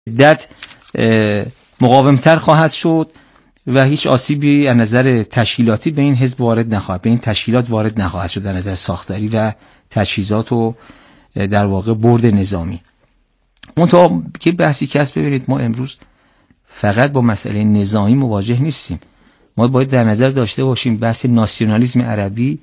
شدت مقاومتر خواهد شد و هیچ آسیبی از نظر تشکیلاتی به این حزب وارد نخواهد، به این تشکیلات وارد نخواهد شد در نظر ساختاری و تجهیزات و در واقع برد نظامی. منتها که بحثی که هست، ببینید ما امروز فقط با مسئله نظامی مواجه نیستیم. ما باید در نظر داشته باشیم بحث ناسیونالیسم عربی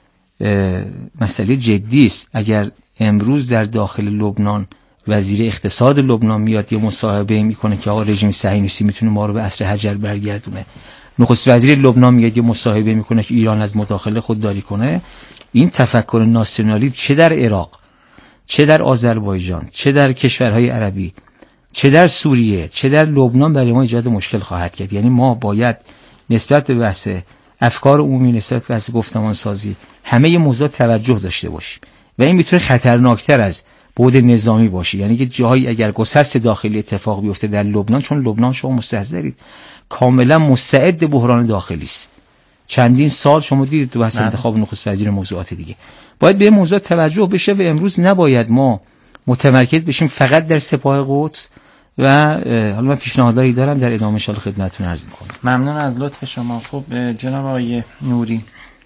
مسئله جدی است. اگر امروز در داخل لبنان وزیر اقتصاد لبنان میاد یه مصاحبه میکنه که آقا رژیم صهیونیستی میتونه ما رو به عصر حجر برگردونه، نخست وزیر لبنان میاد یه مصاحبه میکنه که ایران از مداخله خودداری کنه، این تفکر ناسیونالیسم چه در عراق، چه در آذربایجان، چه در کشورهای عربی، چه در سوریه، چه در لبنان برای ما ایجاد مشکل خواهد کرد. یعنی ما باید نسبت به بحث افکار عمومی، نسبت به بحث گفتمان سازی، همه موضوع توجه داشته باشیم و این میتونه خطرناکتر از بعد نظامی باشه. یعنی که جایی اگر گسست داخلی اتفاق بیفته در لبنان، چون لبنان شما مستحضرید کاملا مستعد بحران داخلی است، چندین سال شما دیدید تو بحث انتخاب نخست وزیر موضوعات دیگه، باید به این موضوع توجه بشه و امروز نباید ما متمرکز بشیم فقط در سپاه قدس. و حالا من پیشنهادایی دارم در ادامه ان شاء الله خدمتتون عرض می‌کنم. ممنون از لطف شما. خب جناب آقای نوری،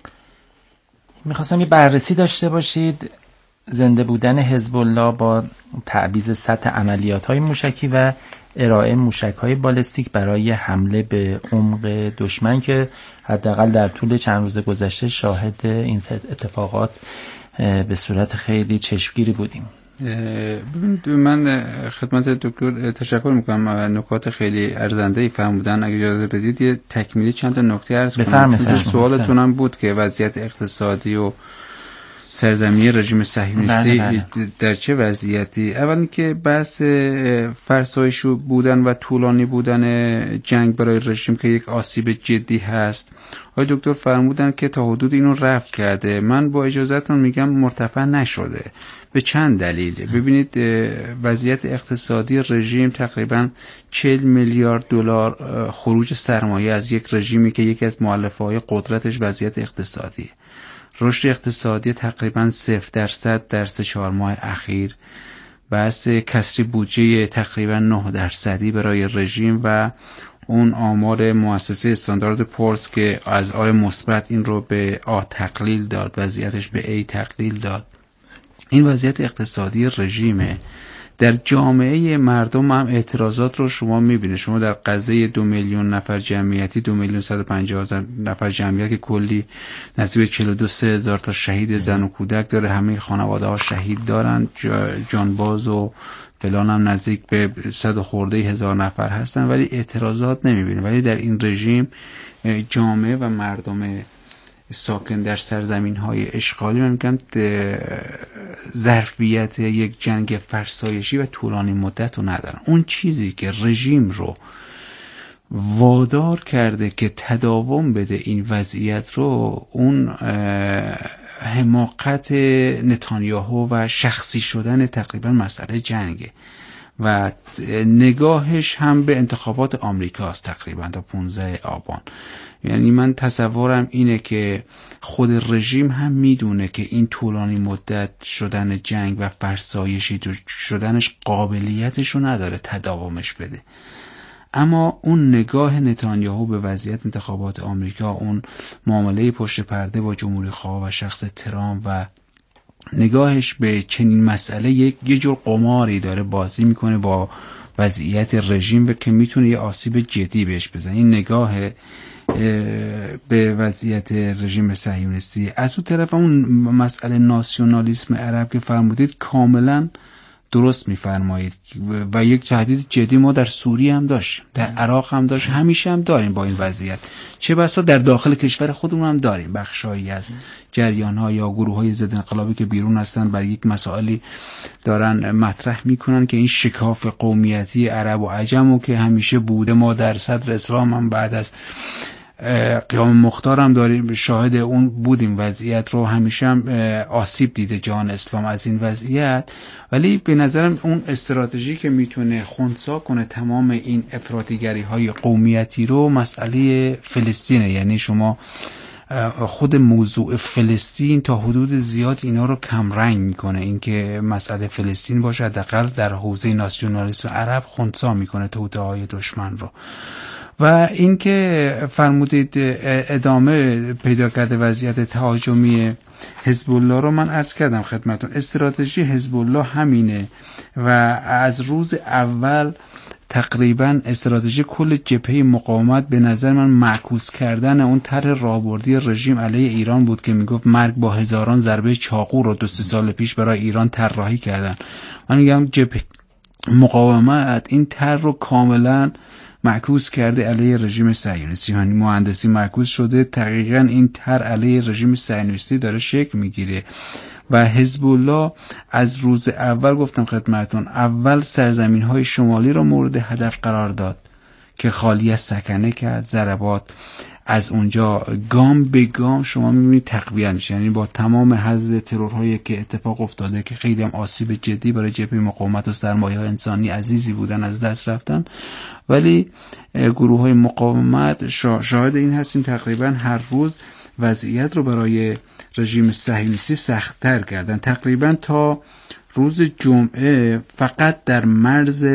می‌خواستم یه بررسی داشته باشید زنده بودن حزب الله با تعویض سطح عملیات‌های موشکی و ارائه موشک‌های بالستیک برای حمله به عمق دشمن که حداقل در طول چند روز گذشته شاهد این اتفاقات به صورت خیلی چشمگیری بودیم. ببینید، من خدمت دکتر تشکر میکنم، نکات خیلی ارزنده‌ای فرمودن. اگه اجازه بدید یه تکمیلی چند تا نکته عرض کنم، چون سوالتون هم بود که وضعیت اقتصادی و سرزمینی رژیم صهیونیستی در چه وضعیتی. اولا که بحث فرسایش بودن و طولانی بودن جنگ برای رژیم که یک آسیب جدی هست، آقای دکتر فرمودن که تا حدود اینو رفع کرده. من با اجازهتون میگم مرتفع نشده به چند دلیل. ببینید، وضعیت اقتصادی رژیم تقریبا 40 میلیارد دلار خروج سرمایه از یک رژیمی که یکی از مؤلفه‌های قدرتش وضعیت اقتصادی، رشد اقتصادی تقریبا 0% در 3-4 ماه اخیر، بحث کسری بودجه تقریبا 9% برای رژیم و اون آمار مؤسسه استاندارد پورس که از آی مثبت این رو به آ تقلیل داد، وضعیتش به ای تقلیل داد. این وضعیت اقتصادی رژیمه. در جامعه مردم هم اعتراضات رو شما میبینید. شما در قضیه 2 میلیون نفر جمعیتی، 2,150,000 نفر جمعیت که کلی نزدیک 42,000 تا شهید زن و کودک داره، همه خانواده ها شهید دارن، جانباز و فلان هم نزدیک به 100 خورده هزار نفر هستن، ولی اعتراضات نمیبینید. ولی در این رژیم جامعه و مردم ساکن در سرزمین‌های اشغالی، من میگم ظرفیت یک جنگ فرسایشی و طولانی مدت رو ندارن. اون چیزی که رژیم رو وادار کرده که تداوم بده این وضعیت رو، اون حماقت نتانیاهو و شخصی شدن تقریبا مسئله جنگه و نگاهش هم به انتخابات آمریکاست تقریبا تا 15 آبان. یعنی من تصورم اینه که خود رژیم هم میدونه که این طولانی مدت شدن جنگ و فرسایشی شدنش قابلیتشو نداره تداومش بده، اما اون نگاه نتانیاهو به وضعیت انتخابات آمریکا، اون معامله پشت پرده با جمهوری خواه و شخص ترامپ و نگاهش به چنین مسئله یه جور قماری داره بازی میکنه با وضعیت رژیم که میتونه یه آسیب جدی بهش بزنه. این نگاه به وضعیت رژیم صهیونیستی. از اون طرف اون مسئله ناسیونالیسم عرب که فرمودید کاملا درست میفرمایید و یک تهدید جدی ما در سوریه هم داشتیم، در عراق هم داشت، همیشه هم داریم با این وضعیت، چه بسا در داخل کشور خودمون هم داریم بخشایی از جریان‌ها یا گروه‌های ضد انقلابی که بیرون هستن برای یک مسائلی دارن مطرح میکنن که این شکاف قومیتی عرب و عجم و که همیشه بوده. ما در صدر اسلام هم بعد از قیام مختار هم داریم شاهد اون بودیم، وضعیت رو همیشه هم آسیب دیده جهان اسلام از این وضعیت. ولی به نظرم اون استراتژی که میتونه خنثی کنه تمام این افراطیگری های قومیتی رو مسئله فلسطینه. یعنی شما خود موضوع فلسطین تا حدود زیاد اینا رو کمرنگ میکنه. اینکه مسئله فلسطین باشه حداقل در حوزه ناسیونالیسم عرب خنثی میکنه توطئه‌های دشمن رو. و اینکه فرمودید ادامه پیدا کرده وضعیت تهاجمی حزب الله رو من عرض کردم خدمتون. استراتژی حزب الله همینه و از روز اول تقریبا استراتژی کل جبهه مقاومت به نظر من معکوس کردن اون طرح راهبردی رژیم علیه ایران بود که میگفت مرگ با هزاران ضربه چاقو رو 2-3 سال پیش برای ایران طراحی کردن. من میگم جبهه مقاومت این طرح رو کاملا معکوس کرده علیه رژیم صهیونیستی، یعنی مهندسی معکوس شده. دقیقاً این طرح علیه رژیم صهیونیستی داره شکل میگیره و حزب الله از روز اول گفتم خدمتتون، اول سرزمین‌های شمالی رو مورد هدف قرار داد که خالی از سکنه کرد. ضربات از اونجا گام به گام شما می‌بینید تقویت میشه، یعنی با تمام حزب ترورهایی که اتفاق افتاده که خیلی هم آسیب جدی برای جبهه مقاومت و سرمایه‌های انسانی عزیزی بودن از دست رفتن، ولی گروه‌های مقاومت شاهد این هستیم تقریبا هر روز وضعیت رو برای رژیم صهیونیستی سخت‌تر کردن. تقریبا تا روز جمعه فقط در مرز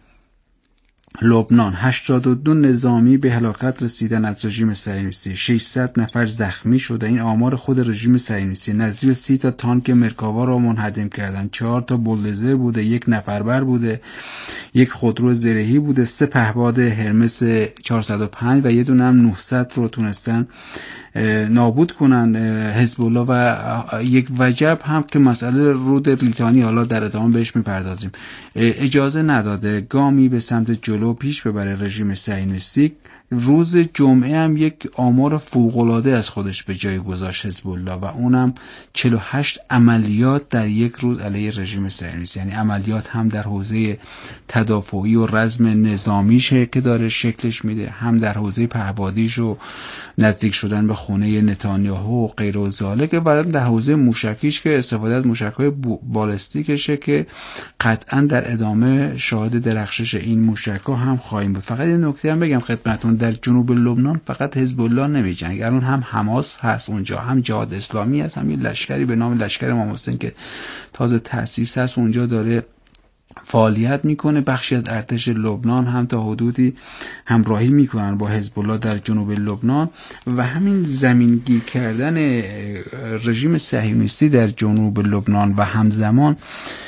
لبنان 82 نظامی به هلاکت رسیدن از رژیم صهیونیستی، 600 نفر زخمی شده. این آمار خود رژیم صهیونیستی. نزدیک 30 تا تانک مرکاوا را منهدم کردن، 4 تا بولدوزر بوده، 1 نفربر بوده، 1 خودرو زرهی بوده، 3 پهپاد هرمس 405 و 1 دونه هم 900 رو تونستن نابود کنن حزب الله. و یک وجب هم که مسئله رود لیتانی، حالا در ادامه بهش میپردازیم، اجازه نداده گامی به سمت جلو پیش ببره رژیم صهیونیستی. روز جمعه هم یک آمار فوق‌العاده از خودش به جای گذاشت حزب الله و اونم 48 عملیات در یک روز علیه رژیم صهیونیستی، یعنی عملیات هم در حوزه تدافعی و رزم نظامیشه که داره شکلش میده، هم در حوزه پهپادیش و نزدیک شدن به خونه نتانیاهو و غیر و ذالک، و در حوزه موشکیش که استفاده از موشک‌های بالستیکشه که قطعا در ادامه شاهد درخشش این موشک‌ها هم خواهیم بود. فقط یه نکته هم بگم خدمتتون، در جنوب لبنان فقط حزب الله نمی‌جنگه، الان هم حماس هست اونجا، هم جهاد اسلامی هست، هم یه لشکری به نام لشکر امام حسین که تازه تأسیس هست اونجا داره فعالیت میکنه. بخشی از ارتش لبنان هم تا حدودی همراهی میکنن با حزب الله در جنوب لبنان و همین زمینگیر کردن رژیم صهیونیستی در جنوب لبنان و همزمان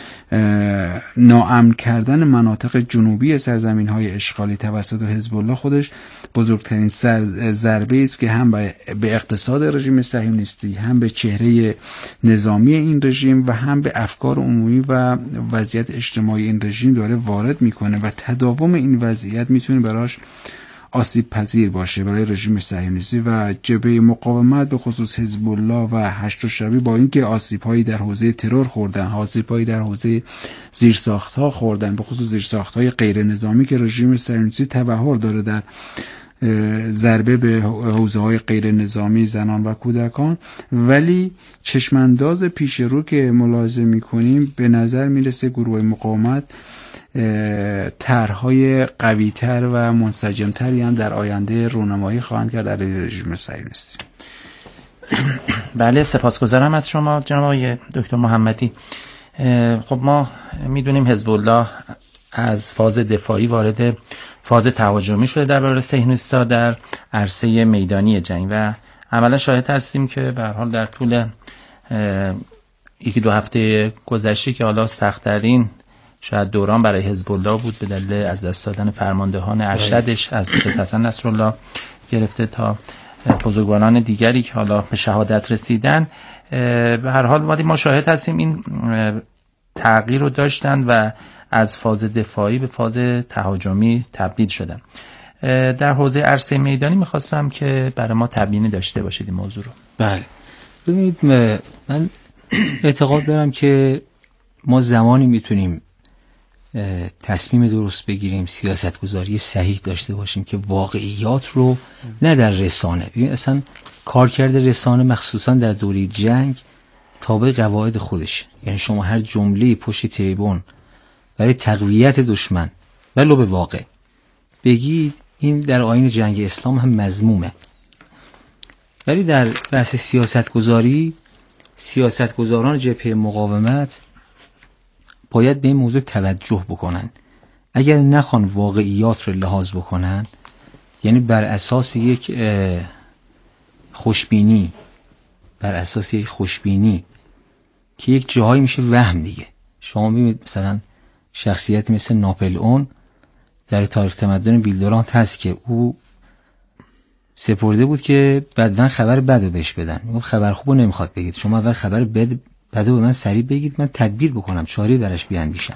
ناامن کردن مناطق جنوبی سرزمین‌های اشغالی توسط حزب الله خودش بزرگترین ضربه است که هم به اقتصاد رژیم صهیونیستی، هم به چهره نظامی این رژیم و هم به افکار عمومی و وضعیت اجتماعی این رژیم داره وارد میکنه و تداوم این وضعیت میتونه براش آسیب پذیر باشه برای رژیم صهیونیستی و جبهه مقاومت به خصوص حزب الله و هشت شبی با اینکه آسیب‌هایی در حوزه ترور خوردن، آسیب‌هایی در حوزه زیرساخت‌ها خوردن، به خصوص زیرساخت‌های غیر نظامی که رژیم صهیونیستی تبحر داره در ضربه به حوزه‌های غیر نظامی زنان و کودکان، ولی چشمانداز پیش رو که ملاحظه می‌کنیم به نظر میرسه گروه مقاومت طرح‌های قوی‌تر و منسجم‌تری هم در آینده رونمایی خواهند کرد علیه رژیم صهیونیستی. بله، سپاسگزارم از شما جناب آقای دکتر محمدی. خب ما میدونیم حزب الله از فاز دفاعی وارد فاز تهاجمی شده درباره صهیونیست‌ها در عرصه میدانی جنگ و عملا شاهد هستیم که به هر حال در طول 1-2 هفته گذشته که حالا سخت‌ترین شاید دوران برای حزب الله بود به دلیل از دست دادن فرماندهان ارشدش از سید حسن نصرالله گرفته تا بزرگواران دیگری که حالا به شهادت رسیدن، به هر حال ما شاهد هستیم این تغییر رو داشتن و از فاز دفاعی به فاز تهاجمی تبدیل شدن. در حوزه عرصه میدانی میخواستم که برای ما تبیینی داشته باشید این موضوع رو. بله، ببینید من اعتقاد دارم که ما زمانی میتونیم تصمیم درست بگیریم، سیاستگذاری صحیح داشته باشیم که واقعیات رو نه در رسانه، ببین اصلا کارکرد رسانه مخصوصا در دوره جنگ تابع قواعد خودش، یعنی شما هر جمله پشت تریبون برای تقویت دشمن ولو به واقع بگید این در آیین جنگ اسلام هم مذمومه ولی در بحث سیاستگزاران جبهه مقاومت باید به این موضوع توجه بکنن. اگر نخوان واقعیات رو لحاظ بکنن، یعنی بر اساس یک خوشبینی که یک جاهایی میشه وهم دیگه. شما میبینید مثلا شخصیت مثل ناپلئون در تاریخ تمدن ویلدورانت هست که او سپرده بود که بعداً خبر بدو بهش بدن. میگفت خبر خوبو نمیخواد بگید، شما اول خبر بدو به من سریع بگید، من تدبیر بکنم، چاره براش بیاندیشم.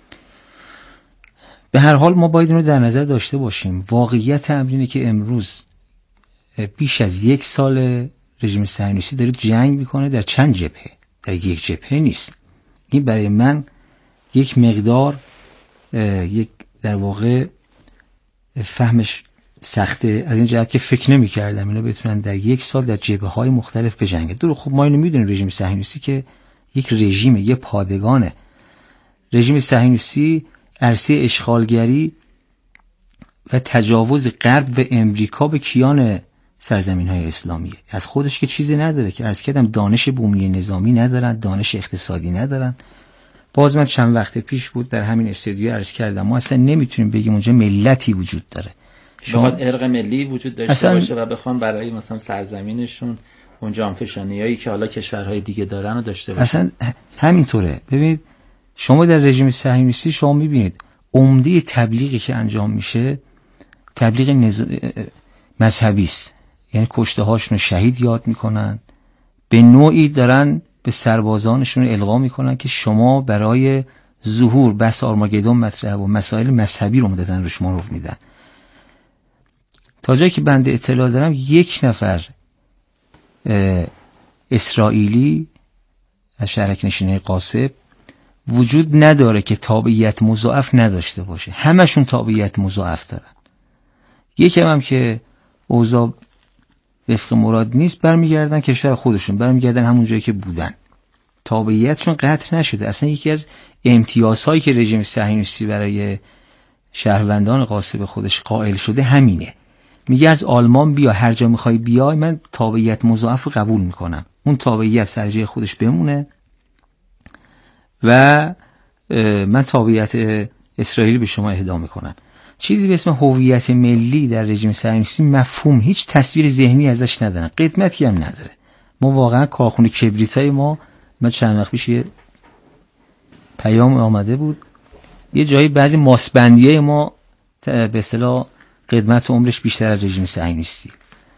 به هر حال ما باید اینو در نظر داشته باشیم. واقعیت امر اینه که امروز بیش از 1 سال رژیم صهیونیستی داره جنگ میکنه در چند جبهه، در یک جبهه نیست. این برای من یک مقدار یک در واقع فهمش سخته، از این جهت که فکر نمی کردم اینا بتونن در 1 سال در جبهه‌های مختلف بجنگن. درو خب ما اینو میدونیم رژیم صهیونیستی که یک رژیمه، یک پادگانه. رژیم صهیونیستی عرصه اشغالگری و تجاوز غرب و امریکا به کیان سرزمین‌های اسلامیه. از خودش که چیزی نداره، که عرض کردم دانش بومی نظامی ندارن، دانش اقتصادی ندارن. باز من چند وقت پیش بود در همین استودیو عرض کردم ما اصلا نمیتونیم بگیم اونجا ملتی وجود داره. شما ارق ملی وجود داشته باشه و بخوان برای مثلا سرزمینشون اونجا انفشانیایی که حالا کشورهای دیگه دارن رو داشته باشن. اصلا همینطوره. ببینید شما در رژیم صهیونیستی شما میبینید عمده تبلیغی که انجام میشه تبلیغ مذهبی است. یعنی کشته هاشون رو شهید یاد میکنن، به نوعی دارن به سربازانشون القا میکنن که شما برای ظهور بس آرماگدون مطرح و مسائل مذهبی رو مدتن روش مانور میدن. تا جایی که بنده اطلاع دارم 1 نفر اسرائیلی از شهرک نشینه قاصب وجود نداره که تابعیت مضاعف نداشته باشه. همشون تابعیت مضاعف دارن. یکی هم که اوضاع وفق مراد نیست برمیگردن کشور خودشون، برمیگردن همون جایی که بودن. تابعیتشون قطع نشده. اصلا یکی از امتیازهایی که رژیم صهیونیستی برای شهروندان قاصب خودش قائل شده همینه. میگه از آلمان بیا، هر جا میخوای بیای، من تابعیت مضاعف رو قبول میکنم. اون تابعیت سر جای خودش بمونه و من تابعیت اسرائیل به شما اهدا میکنم. چیزی به اسم هویت ملی در رژیم صهیونیستی مفهوم، هیچ تصویر ذهنی ازش ندارن، قدمتی هم نداره. ما واقعا کارخونه کبریتای ما چند وقت پیش یه پیام آمده بود، یه جایی بعضی ماسبندیای ما به اصطلاح قدمت و عمرش بیشتر از رژیم صهیونیستی.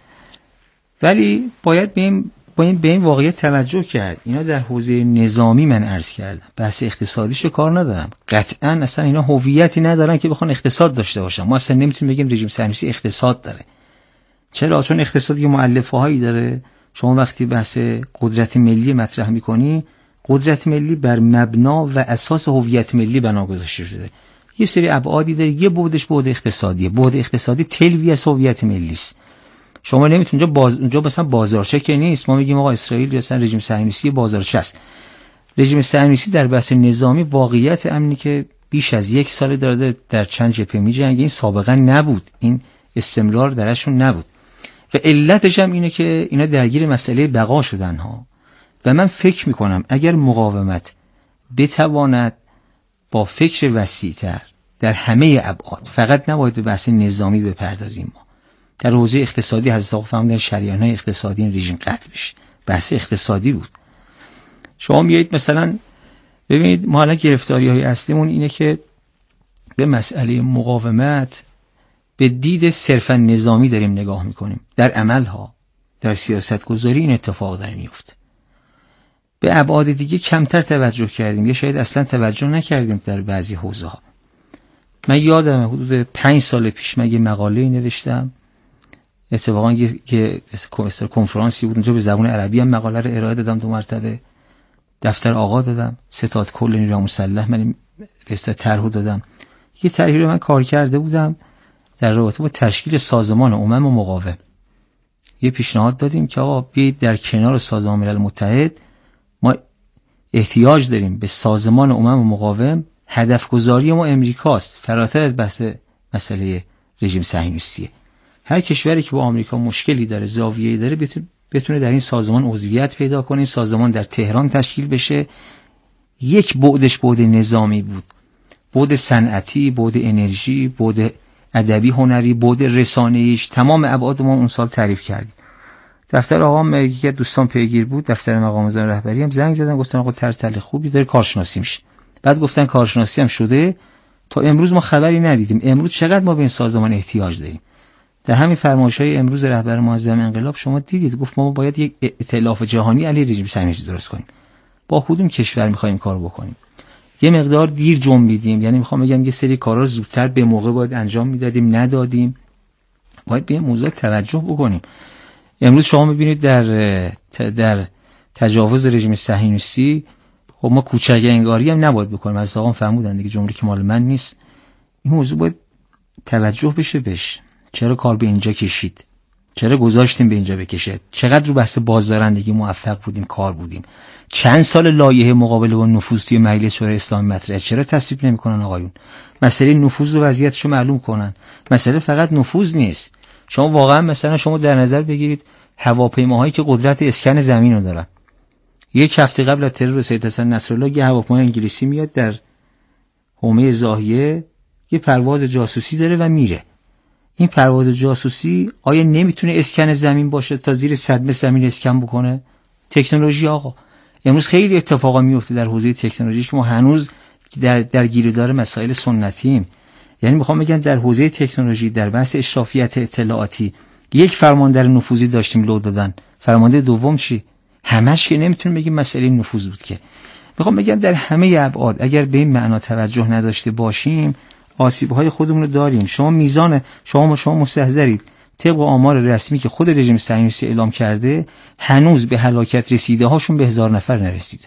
ولی باید به این واقعیت توجه کرد. اینا در حوزه نظامی من عرض کردم، بحث اقتصادیشو کار ندارم. قطعاً اصلا اینا هویتی ندارن که بخوان اقتصاد داشته باشن. ما اصلا نمیتونیم بگیم رژیم صهیونیستی اقتصاد داره. چرا؟ چون اقتصاد یه مؤلفه‌هایی داره. شما وقتی بحث قدرت ملی مطرح می‌کنی، قدرت ملی بر مبنا و اساس هویت ملی بنا گذاشته شده. یه سری ابعادی داره. یه بعدش بعد اقتصادیه. بعد اقتصادی تلوی از هویت ملی است. شما نمیتونید اونجا مثلا بازارچه که نیست. ما میگیم آقا اسرائیل مثلا رژیم صهیونیستی بازارچه است. رژیم صهیونیستی در بحث نظامی واقعیت امنی که بیش از 1 سال داره در چند جبهه میجنگه. این سابقا نبود، این استمرار درشون نبود و علتش هم اینه که اینا درگیر مسئله بقا شدن ها. و من فکر میکنم اگر مقاومت بتواند با فکر وسیع‌تر در همه ابعاد، فقط نباید به بحث نظامی بپردازیم، ما در حوزه اقتصادی حضرت آقا فرمودن شریان‌های اقتصادی این رژیم قطع بشه. بحث اقتصادی بود. شما میایید مثلا ببینید ما الان گرفتاری‌های اصلیمون اینه که به مسئله مقاومت به دید صرفا نظامی داریم نگاه میکنیم. در عملها، در سیاست گذاری این اتفاق داره میفته. به ابعاد دیگه کمتر توجه کردیم یا شاید اصلا توجه نکردیم در بعضی حوزه ها. من یادم حدود 5 سال پیش من یه مقاله نوشتم، اتفاقا یه کنفرانسی بود اونجا به زبان عربی هم مقاله رو ارائه دادم 2 مرتبه، دفتر آقا دادم، ستاد کل نیروی مسلح من به طرح دادم. یه طرحی رو من کار کرده بودم در رابطه با تشکیل سازمان امم مقاوم. یه پیشنهاد دادیم که آقا بیایید در کنار سازمان ملل متحد ما احتیاج داریم به سازمان امم مقاوم. هدف گذاری ما امریکاست، فراتر از بحث مسئله رژیم صهیونیستیه. هر کشوری که با آمریکا مشکلی داره، زاویه‌ای داره، بتونه در این سازمان عضویت پیدا کنه. این سازمان در تهران تشکیل بشه. یک بعدش بعد نظامی بود، بعد صنعتی، بعد انرژی، بعد ادبی هنری، بعد رسانه‌ایش، تمام ابعاد ما اون سال تعریف کردیم. دفتر آقام یکی از دوستان پیگیر بود، دفتر مقام معظم رهبری هم زنگ زدن گفتن آقا طرح خوبی داره، کارشناسی میشه. بعد گفتن کارشناسی هم شده. تا امروز ما خبری ندیدیم امروز چقدر ما به این سازمان احتیاج داریم. در همین فرمایش‌های امروز رهبر معظم انقلاب شما دیدید گفت ما باید یک ائتلاف جهانی علیه رژیم صهیونیستی درست کنیم. با کدوم کشور می‌خوایم کار بکنیم؟ یه مقدار دیر جنبیدیم، یعنی میخوام بگم یه سری کارا رو زودتر به موقع باید انجام میدادیم، ندادیم. باید به این موضوع توجه بکنیم. امروز شما میبینید در تجاوز رژیم صهیونیستی خب ما کوچک انگاری هم نباید بکنیم. از آقام فرمودن دیگه جمله که مال من نیست. این موضوع باید توجه بشه بهش. چرا کار به اینجا کشید؟ چرا گذاشتیم به اینجا بکشه؟ چقدر رو بحث بازدارندگی موفق بودیم، کار بودیم. چند سال لایحه مقابله با نفوذ توی مجلس شورای اسلامی مطرحه، چرا تصویب نمی‌کنن آقایون؟ مسئله نفوذ و وضعیتشو معلوم کنن. مسئله فقط نفوذ نیست. شما واقعا مثلا شما در نظر بگیرید هواپیماهایی که قدرت اسکن زمین رو دارن. یک هفته قبل از ترور سید حسن نصرالله یه هواپیما انگلیسی میاد در حومه زاهیه، یه پرواز جاسوسی داره و میره. این پرواز جاسوسی آیا نمیتونه اسکن زمین باشه تا زیر صدمه زمین اسکن بکنه؟ تکنولوژی آقا. امروز خیلی اتفاقا میفته در حوزه تکنولوژی که ما هنوز در گیرودار مسائل سنتیم. یعنی میخوام بگم در حوزه تکنولوژی، در بحث اشرافیت اطلاعاتی یک فرماندار نفوذی داشتیم لو دادن. فرمانده دوم چی؟ همش که نمیتونیم بگیم مسئله نفوذ بود که. میخوام بگم در همه ابعاد اگر به این معنا توجه نداشته باشیم آسیب‌های خودمون رو داریم. شما میزان شما مستحضرید طبق آمار رسمی که خود رژیم صهیونیستی اعلام کرده هنوز به هلاکت رسیده هاشون به 1000 نفر نرسیده.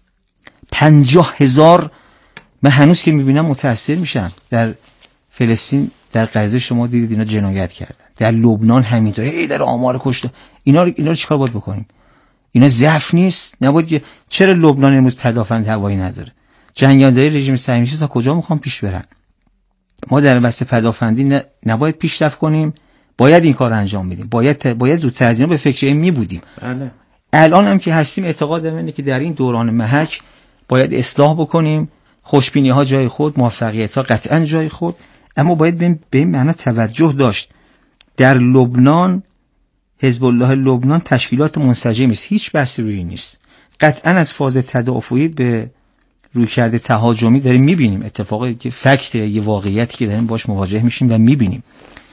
50,000 من هنوز که میبینم متأثر میشم. در فلسطین در غزه شما دیدید اینا جنایت کردن، در لبنان همینطوره، در آمار کشته. اینا رو چیکار باید بکنیم؟ اینا ضعف نیست؟ نباید. چرا لبنان امروز پدافند هوایی نداره؟ جنگنده‌های رژیم صهیونیستی تا کجا میخوان پیش برن؟ ما در بحث پدافندی نباید پیشرفت کنیم، باید این کار انجام بدیم. باید زودتر از اینا به فکر این می بودیم. بله. الان هم که هستیم اعتقادم اینه که در این دوران محک باید اصلاح بکنیم. خوشبینی ها جای خود، موفقیت ها قطعا جای خود، اما باید به این معنا توجه داشت. در لبنان حزب الله لبنان تشکیلات منسجمی است، هیچ بحثی روی نیست. قطعا از فاز تدافعی به رویکرد تهاجمی داریم میبینیم. اتفاقی که فکت یه واقعیتی که داریم باش مواجه میشیم و میبینیم.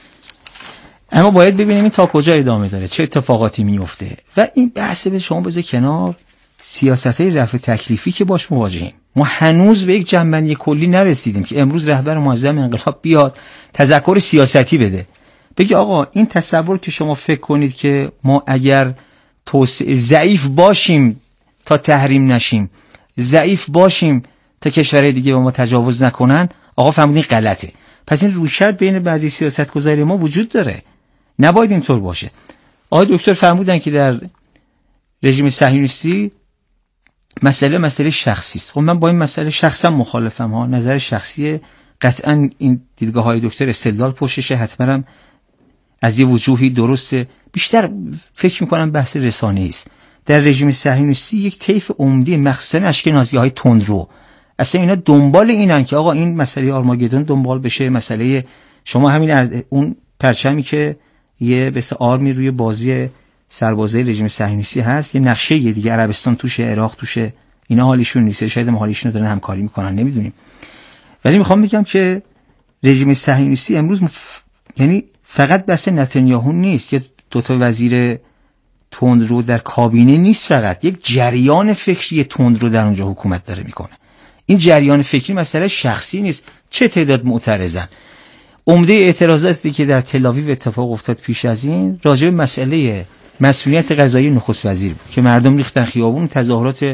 اما باید ببینیم این تا کجا ادامه داره، چه اتفاقاتی میفته. و این بحث به شما بذار کنار سیاست‌های رفع تکلیفی که باش مواجهیم. ما هنوز به یک جنبندی کلی نرسیدیم که امروز رهبر معظم انقلاب بیاد تذکر سیاستی بده، بگه آقا این تصور که شما فکر کنید که ما اگر ضعیف باشیم تا تحریم نشیم، ضعیف باشیم تا کشورهای دیگه به ما تجاوز نکنن، آقا فهمیدین غلطه. پس این رویکرد بین بعضی سیاستگزاری ما وجود داره، نباید اینطور باشه. آقای دکتر فرمودن که در رژیم صهیونیستی مسئله شخصی است. خب من با این مسئله شخصا مخالفم ها، نظر شخصیه. قطعا این دیدگاه های دکتر استدلال پشتشه، حتما از یه وجوهی درسته. بیشتر فکر میکنم بحث رسانه‌ای است. در رژیم صهیونیستی یک طیف عمده مخصوصا اشکنازی‌های تندرو اصلا اینا دنبال اینن که آقا این مسئله آرماگدون دنبال بشه. مسئله شما همین اون پرچمی که یه بس آرمی روی بازی سربازای رژیم صهیونیستی هست، یه نقشه یه دیگه عربستان توشه، عراق توشه، اینا حالیشون نیست. شاید ما حالیشون رو دارن همکاری میکنن، نمیدونیم. ولی میخوام بگم که رژیم صهیونیستی امروز یعنی فقط بحث نتانیاهو نیست، یه دوتا وزیر تندرو در کابینه نیست، فقط یک جریان فکری تندرو در اونجا حکومت داره میکنه. این جریان فکری مسئله شخصی نیست. چه تعداد معترضن؟ عمده اعتراضاتی که در تل‌آویو اتفاق افتاد پیش از این راجع به مسئله مسئولیت قضایی نخست وزیر بود که مردم ریختن خیابون، تظاهرات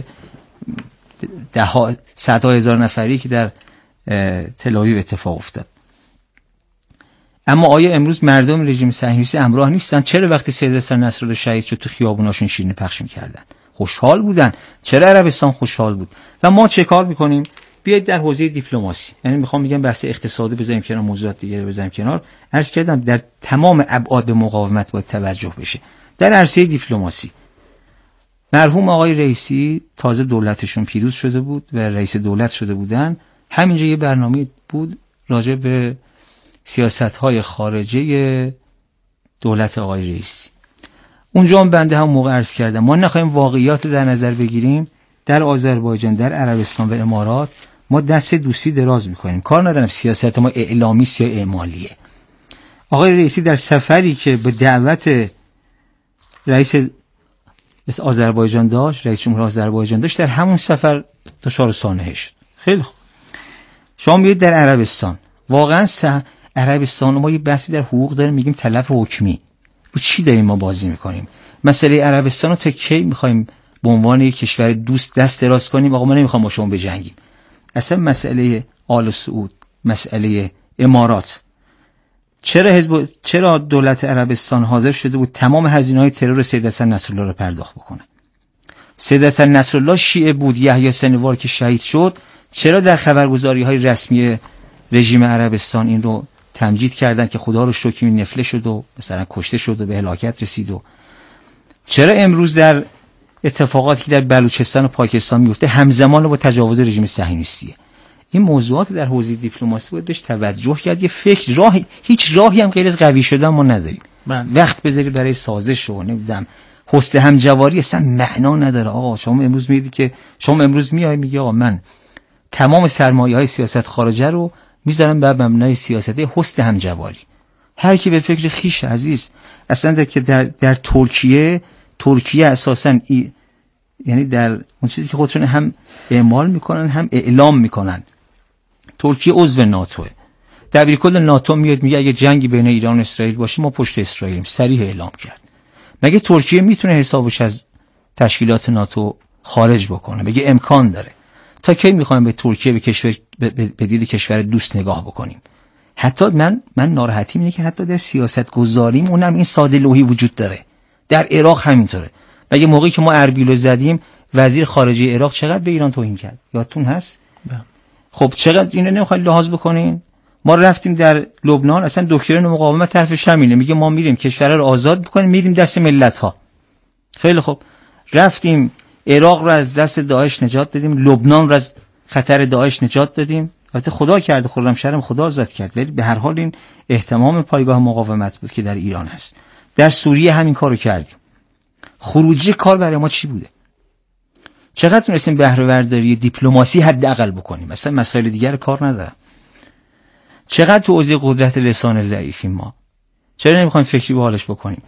صدها هزار نفری که در تل‌آویو اتفاق افتاد. اما آیا امروز مردم رژیم صهیونیستی همراه نیستن؟ چرا وقتی سید حسن نصرالله شهید شد تو خیابوناشون شیرینی پخش می‌کردن؟ خوشحال بودن. چرا عربستان خوشحال بود؟ و ما چه کار می‌کنیم؟ بیاید در حوزه دیپلماسی، یعنی میخوام بگم بحث اقتصادی بذاریم کنار، موضوعات دیگه رو بذاریم کنار. عرض کردم در تمام ابعاد به مقاومت باید توجه بشه. در عرصه دیپلماسی مرحوم آقای رئیسی تازه دولتشون پیروز شده بود و رئیس دولت شده بودن. همینجا یه برنامه بود راجع به سیاست‌های خارجه دولت آقای رئیسی. اونجا هم بنده هم موقع عرض کردم ما نخواهیم واقعیات در نظر بگیریم. در آذربایجان، در عربستان و امارات ما دست دوستی دراز میکنیم. کار ندارم سیاست ما اعلامی یا اعمالیه. آقای رئیسی در سفری که به دعوت رئیس آذربایجان داشت، رئیس جمهور آذربایجان داشت، در همون سفر دچار سانحه شد. خیلی خوب. شما میگید در عربستان، واقعا عربستان ما یه بحثی در حقوق داریم، میگیم تلف حکمی. رو چی داریم ما بازی میکنیم؟ مسئله عربستان رو تا کی میخوایم به عنوان یک کشور دوست دست دراز کنیم؟ آقا ما نمیخوام با شما بجنگیم. اصلا مسئله آل سعود، مسئله امارات، چرا دولت عربستان حاضر شده بود تمام هزینه‌های ترور سید حسن نصرالله رو پرداخت بکنه؟ سید حسن نصرالله شیعه بود، یحیی سنوار که شهید شد، چرا در خبرگزاری‌های رسمی رژیم عربستان این رو تمجید کردن که خدا رو شکر این نفله شد و مثلا کشته شد و به هلاکت رسید؟ و چرا امروز در اتفاقاتی که در بلوچستان و پاکستان میفته همزمان با تجاوز رژیم صهیونیستیه؟ این موضوعات در حوزه دیپلماسی باید بهش توجه کرد. یه فکر هیچ راهی هم غیر از قوی شدن ما نداریم. وقت بذاری برای سازش و نمیدونم حسن همجواری اصلا معنا نداره. آقا شما امروز میگید که شما امروز میگی آقا من تمام سرمایه‌های سیاست خارجه رو میذارم بر مبنای سیاست حسن همجواری. هر کی به فکر خیش عزیز اصلا که در ترکیه اساساً یعنی در اون چیزی که خودشون هم اعمال میکنن هم اعلام میکنن، ترکیه عضو ناتوه. دبیرکل ناتو میاد میگه اگه جنگی بین ایران و اسرائیل باشه ما پشت اسرائیلیم، صریح اعلام کرد. مگه ترکیه میتونه حسابش از تشکیلات ناتو خارج بکنه؟ بگه امکان داره. تا کی میخوایم به ترکیه به دید کشور دوست نگاه بکنیم؟ حتی من ناراحتیم اینه که حتی در سیاست گذاریم اونم این ساده لوحی وجود داره. در عراق همینطوره. مگه موقعی که ما اربیل رو زدیم وزیر خارجه عراق چقدر به ایران توهین کرد؟ یادتون هست؟ خب چقدر اینو نمیخواید لحاظ بکنین؟ ما رفتیم در لبنان، اصلا دکترین مقاومت طرفش همینه، میگه ما میریم کشور رو آزاد میکنیم، میریم دست ملت ها. خیلی خب، رفتیم عراق رو از دست داعش نجات دادیم، لبنان رو از خطر داعش نجات دادیم. البته خدا کرده، خرمشهرم خدا آزاد کرد، ولی به هر حال این اهتمام پایگاه مقاومت بود که در ایران هست. در سوریه همین کارو کردیم. خروجی کار برای ما چی بوده؟ چقدر تونستیم بهره برداری دیپلماسی حداقل بکنیم؟ مثلا مسائل دیگر کار ندارم. چقدر تو حوزه قدرت رسانه ضعیفیم ما؟ چرا نمیخوایم فکری به حالش بکنیم؟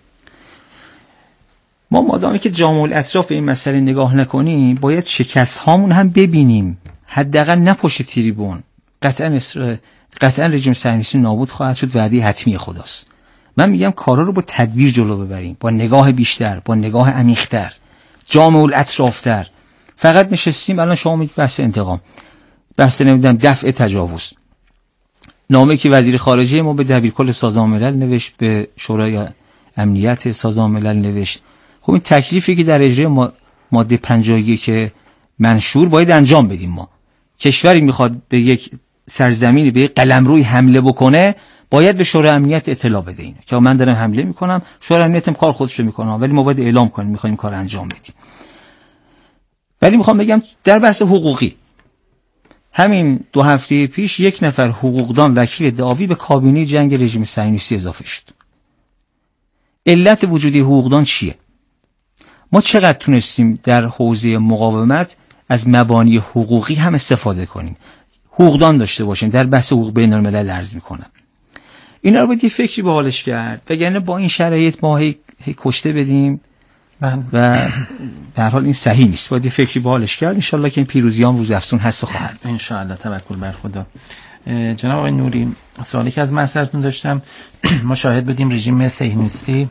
ما مادامی که جامع الاطراف به این مسئله نگاه نکنیم، باید شکست هامون هم ببینیم، حداقل نه پشت تریبون. قطعا رژیم صهیونیستی نابود خواهد شد، وعده حتمی خداست. من میگم کارا رو با تدبیر جلو ببریم، با نگاه بیشتر، با نگاه عمیق‌تر، جامع الاطرافتر. فقط نشستیم الان شما میگید بحث انتقام، بحث نمیدونم دفع تجاوز. نامه‌ای که وزیر خارجه ما به دبیرکل سازمان ملل نوشت، به شورای امنیت سازمان ملل نوشت. خب این تکلیفی که در اجرای ماده 51 که منشور باید انجام بدیم. ما کشوری میخواد به یک سرزمینی، به یک قلمروی حمله بکنه، باید به شورای امنیت اطلاع بده اینو که من دارم حمله میکنم. شورای امنیت هم کار خودش رو میکنه، ولی ما باید اعلام کنیم میخوایم کار انجام بدیم. ولی میخوام بگم در بحث حقوقی، همین 2 هفته پیش یک نفر حقوقدان وکیل دعاوی به کابینه جنگ رژیم صهیونیستی اضافه شد. علت وجودی حقوقدان چیه؟ ما چقدر تونستیم در حوزه مقاومت از مبانی حقوقی هم استفاده کنیم، حقوقدان داشته باشیم؟ در بحث حقوق بین الملل عرض میکنم. اینا رو باید یه فکری به حالش کرد، وگرنه با این شرایط ما هی کشته بدیم و به هر حال این صحیح نیست. باید یه فکری به حالش کرد. ان شاءالله که این پیروزی هم روز افزون هست و خواهد. ان شاءالله، توکل بر خدا. جناب آقای نوری، سوالی که از من سرتون داشتم، ما شاهد بودیم رژیم صهیونیستی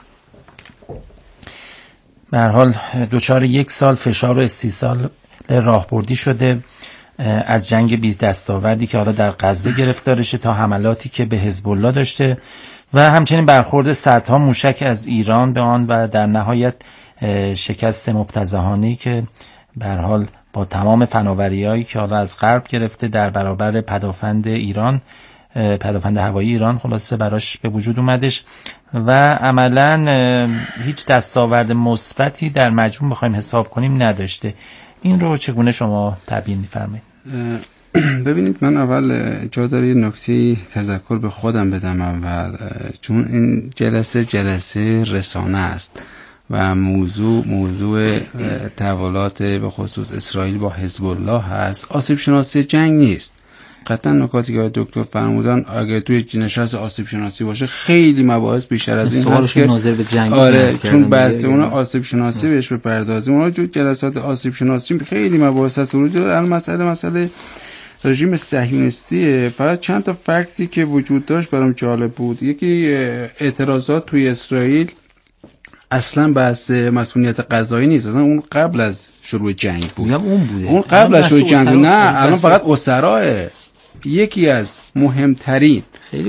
به هر حال دوچار 1 سال فشار و استیصال راهبردی شده، از جنگ بی دستاوردی که حالا در غزه گرفتارشه تا حملاتی که به حزب الله داشته و همچنین برخورد صدها موشک از ایران به آن و در نهایت شکست مفتضحانه‌ای که به هر حال با تمام فناوری‌هایی که حالا از غرب گرفته در برابر پدافند ایران پدافند هوایی ایران خلاصه براش به وجود اومدش و عملاً هیچ دستاورد مثبتی در مجموع بخوایم حساب کنیم نداشته. این رو چگونه شما تبیین می‌فرمایید؟ ببینید، من اول جا داره یه نکته تذکر به خودم بدم اول، چون این جلسه رسانه است و موضوع تحولات به خصوص اسرائیل با حزب الله هست، آسیب شناسی جنگ نیست. قطعا نکاتی که دکتر فرمودن اگه توی نشست آسیب شناسی باشه خیلی مباحث بیشتر از این هست که ناظر به جنگ چون بحث اون آسیب شناسی بهش بپردازیم. اونها جو جلسات آسیب شناسی خیلی مباحث هست. الان مسئله رژیم صهیونیستی. فقط چند تا فکتی که وجود داشت برام جالب بود. یکی اعتراضات توی اسرائیل اصلا بحث مسئولیت قضایی نیست، اصلا اون قبل از شروع جنگ بود. اون قبل از شروع جنگ نه، الان فقط اسرائیل. یکی از مهمترین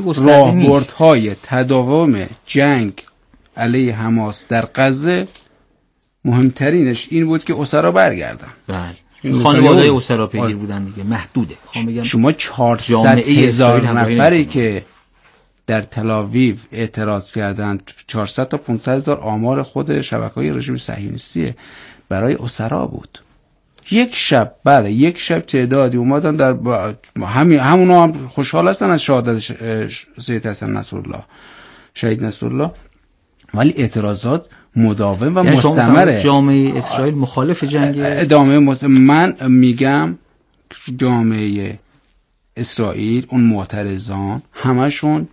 راهبردهای تداوم جنگ علیه حماس در غزه، مهمترینش این بود که اسرا برگردن. بله، خانواده اسرا پیگیر بودن دیگه، محدوده. شما 400,000 نفری که در تل‌آویو اعتراض کردن، 400 تا 500,000 آمار خود شبکه‌های رژیم صهیونیستی برای اسرا بود. یک شب تعدادی اومدن در همونا هم خوشحال هستن از شهادت سید حسن نصرالله، شهید نصرالله، ولی اعتراضات مداوم و مستمره. جامعه اسرائیل مخالف جنگ من میگم جامعه اسرائیل، اون معترضان همشون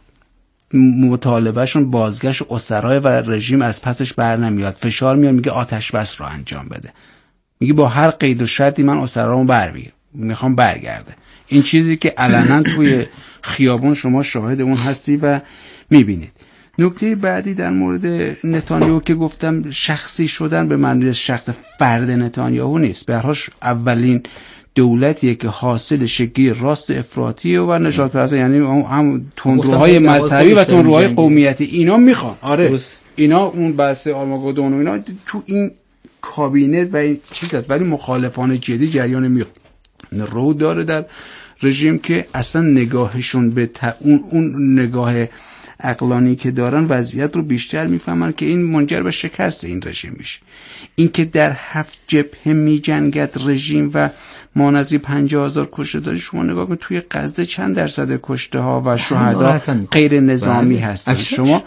مطالبهشون بازگشت اسرای و رژیم از پسش بر نمیاد. فشار میاد، میگه آتش بس رو انجام بده، میگه با هر قید و شرطی من اسرامو میخوام برگرده. این چیزی که علنا توی خیابون شما شاهد اون هستی و میبینید. نکته بعدی در مورد نتانیاهو که گفتم، شخصی شدن به معنی شخص فرد نتانیاهو نیست. به هر حال اولین دولتیه که حاصل شکلی راست افراطیه و نژاد پرستی، یعنی هم تندروهای مذهبی و تندروهای قومیتی اینا میخوان. اینا اون بحث آرماگدون و اینا تو این کابینت و این چیز هست، ولی مخالفان جدی جریان رو داره در رژیم که اصلا نگاهشون به اون نگاه عقلانی که دارن وضعیت رو بیشتر میفهمن که این منجر به شکست این رژیم میشه. این که در 7 جبهه میجنگد رژیم و ما نزدیک 50,000 کشته داری، شما نگاه کن توی غزه چند درصد کشته ها و شهدا غیر نظامی هستن. شما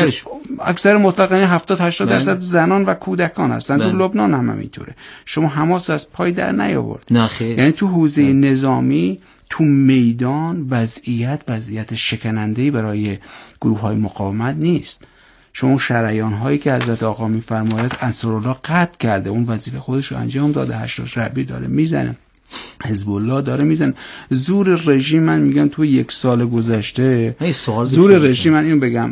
اکثر مطلق یعنی 70-80 درصد زنان و کودکان هستن. تو لبنان هم همینطوره. شما حماس از پای در نیاورد. یعنی تو حوزه نظامی، تو میدان وضعیت شکننده‌ای برای گروه‌های مقاومت نیست. شما شریان هایی که حضرت آقا می‌فرماید انصارالله قطع کرده، اون وظیفه خودش رو انجام داده، هشتاش ربی داره میزنه، حزب الله داره میزنه. زور رژیم، من میگم تو 1 سال گذشته، زور رژیم، من اینو بگم،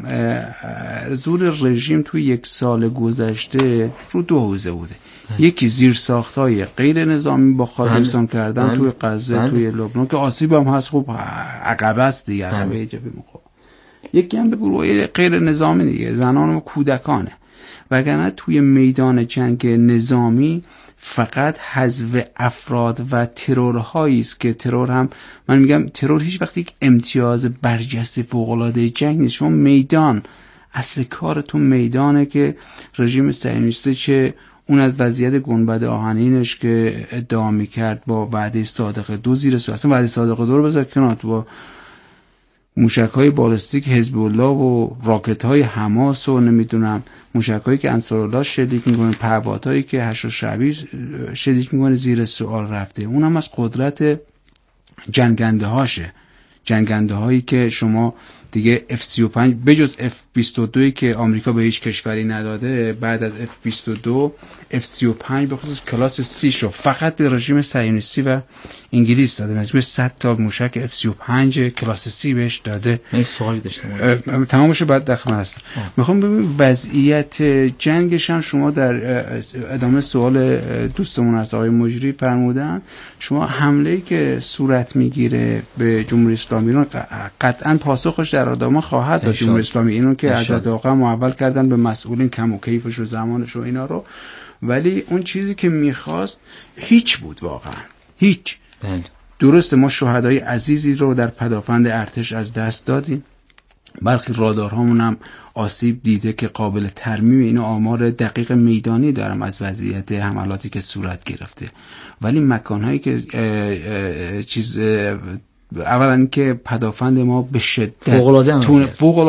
زور رژیم تو 1 سال گذشته رو 2 حوزه بوده. یکی زیر ساختای غیر نظامی با خالصان کردن توی غزه، توی لبنان که آسیب هم هست، خوب عقبه است دیگه، عقبه جبهه مقاومت. یکی هم به گروه غیر نظامی دیگه، زنان و کودکانه. وگرنه توی میدان جنگ نظامی فقط حذف افراد و ترورهایی است که ترور هم، من میگم ترور هیچ وقت یک امتیاز برجسته فوق‌العاده جنگ نیست. شما میدان، اصل کارتون میدانه که رژیم صهیونیستی چه اون از وضعیت گنبد آهنینش که ادعا میکرد با وعده صادق 2 زیر سوال، اصلا وعده صادق 2 رو بذار کنار، با موشک‌های بالستیک حزب الله و راکت‌های حماس و نمیدونم موشک‌هایی که انصارالله شلیک می‌کنه، پهپادهایی که حشد شعبی شلیک می‌کنه، زیر سوال رفته. اونم از قدرت جنگنده هاشه، جنگنده هایی که شما دیگه F-35 بجز F-22 که آمریکا به هیچ کشوری نداده، بعد از F-22 F-35 به خصوص کلاس C شو فقط به رژیم صهیونیستی و انگلیس داده. نزدیک 100 تا موشک F-35 کلاس C بهش داده. من سوالی داشتم تمامش بعد در خدمت هستم. میخوام ببینم وضعیت جنگش هم شما در ادامه سوال دوستمون از آقای مجری فرمودن، شما حمله‌ای که صورت میگیره به جمهوری اسلامی ایران قطعاً پاسخش در آدما خواهد داد. جمهوری اسلامی اینو که حضرت آقا محول کردن به مسئولین کم و کیفش و زمانش و اینا رو، ولی اون چیزی که میخواست هیچ بود، واقعا هیچ. درسته ما شهدای عزیزی رو در پدافند ارتش از دست دادیم، برخی رادارهامون هم آسیب دیده که قابل ترمیم. این آمار دقیق میدانی دارم از وضعیت حملاتی که صورت گرفته، ولی مکانهایی که اولا که پدافند ما به شدت فوق